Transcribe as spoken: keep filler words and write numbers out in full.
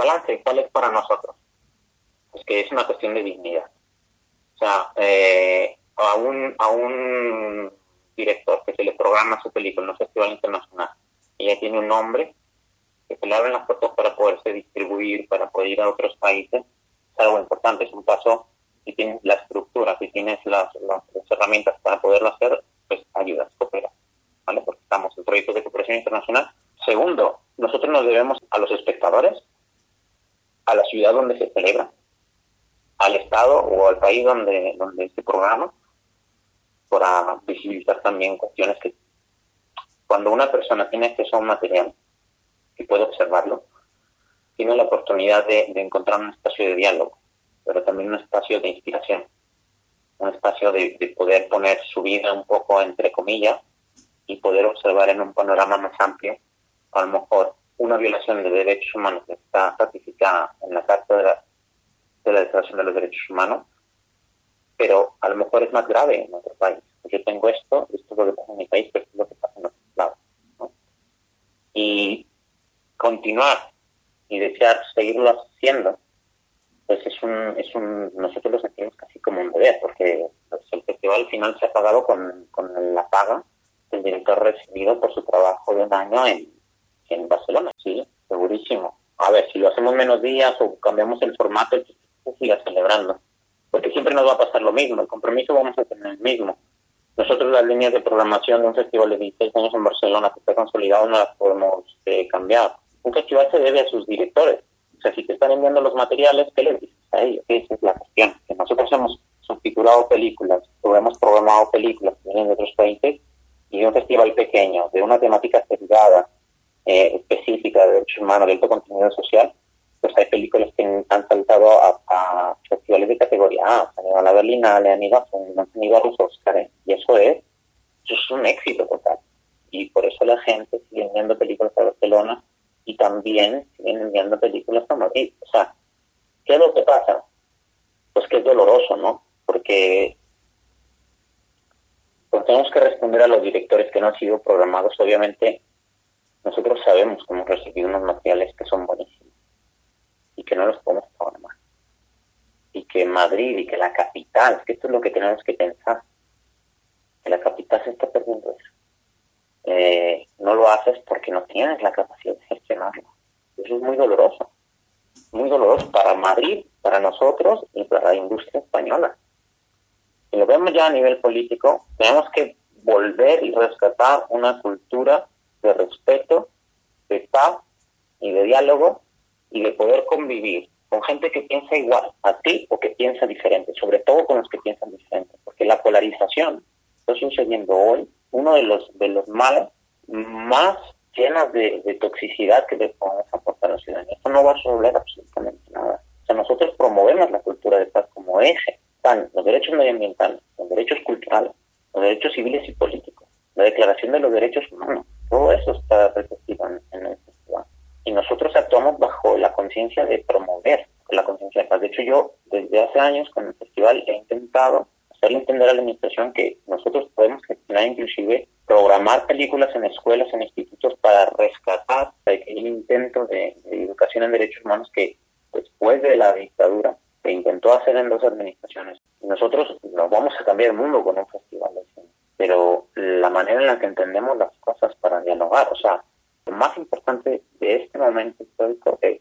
balance, ¿cuál es para nosotros? Pues que es una cuestión de dignidad. O sea, eh, a un a un director que se le programa su película en un festival internacional y ya tiene un nombre, que se le abren las puertas para poderse distribuir, para poder ir a otros países, es algo importante, es un paso. Si tienes la estructura, si tienes las, las, las herramientas para poderlo hacer, pues ayudas, coopera, ¿vale? Porque estamos en proyectos de cooperación internacional. Segundo, nosotros nos debemos a los espectadores, a la ciudad donde se celebra, al estado o al país donde, donde se programa, para visibilizar también cuestiones que cuando una persona tiene acceso a un material y puede observarlo, tiene la oportunidad de, de encontrar un espacio de diálogo, pero también un espacio de inspiración, un espacio de, de poder poner su vida un poco entre comillas y poder observar en un panorama más amplio, a lo mejor, una violación de derechos humanos que está ratificada en la Carta de la, de la Declaración de los Derechos Humanos, pero a lo mejor es más grave en otro país. Yo tengo esto, esto es lo que pasa en mi país, pero esto es lo que pasa en otro lado, ¿no? Y continuar y desear seguirlo haciendo, pues es un, es un, nosotros lo sentimos casi como un deber, porque pues, el festival al final se ha pagado con, con la paga del director recibido por su trabajo de un año en, en Barcelona, sí, segurísimo. A ver, si lo hacemos menos días o cambiamos el formato, se siga celebrando, porque siempre nos va a pasar lo mismo, el compromiso vamos a tener el mismo. Nosotros las líneas de programación de un festival de dieciséis años en Barcelona que está consolidado no las podemos eh, cambiar. Un festival se debe a sus directores. O sea, si te están enviando los materiales, ¿qué les dices a ellos? Esa es la cuestión. Que nosotros hemos subtitulado películas o hemos programado películas que vienen de otros países y un festival pequeño, de una temática sesgada, eh, específica de derechos humanos, de alto contenido social, pues hay películas que han saltado a, a festivales de categoría A, se han ido a la Berlinale, han ido a, han ido a los Oscars, y eso es, eso es un éxito total. Y por eso la gente sigue enviando películas a Barcelona y también siguen enviando películas a Madrid. O sea, ¿qué es lo que pasa? Pues que es doloroso, ¿no? Porque pues tenemos que responder a los directores que no han sido programados. Obviamente, nosotros sabemos que hemos recibido unos materiales que son buenísimos y que no los podemos programar. Y que Madrid y que la capital, es que esto es lo que tenemos que pensar, que la capital se está perdiendo eso. Eh, no lo haces porque no tienes la capacidad de gestionarlo. Eso es muy doloroso, muy doloroso para Madrid, para nosotros y para la industria española. Si lo vemos ya a nivel político, tenemos que volver y rescatar una cultura de respeto, de paz y de diálogo y de poder convivir con gente que piensa igual a ti o que piensa diferente, sobre todo con los que piensan diferente, porque la polarización está sucediendo hoy, uno de los de los males más llenas de, de toxicidad que le podemos aportar a la ciudadanía. Esto no va a resolver absolutamente nada. O sea, nosotros promovemos la cultura de paz como eje. Están los derechos medioambientales, los derechos culturales, los derechos civiles y políticos, la Declaración de los Derechos Humanos. Todo eso está recogido en, en el festival. Y nosotros actuamos bajo la conciencia de promover la conciencia de paz. De hecho, yo desde hace años con el festival he intentado hacerle entender a la administración que nosotros podemos gestionar, inclusive programar películas en escuelas, en institutos para rescatar el intento de, de educación en derechos humanos que después de la dictadura se intentó hacer en dos administraciones. Nosotros no vamos a cambiar el mundo con un festival de cine, pero la manera en la que entendemos las cosas para dialogar, o sea, lo más importante de este momento histórico es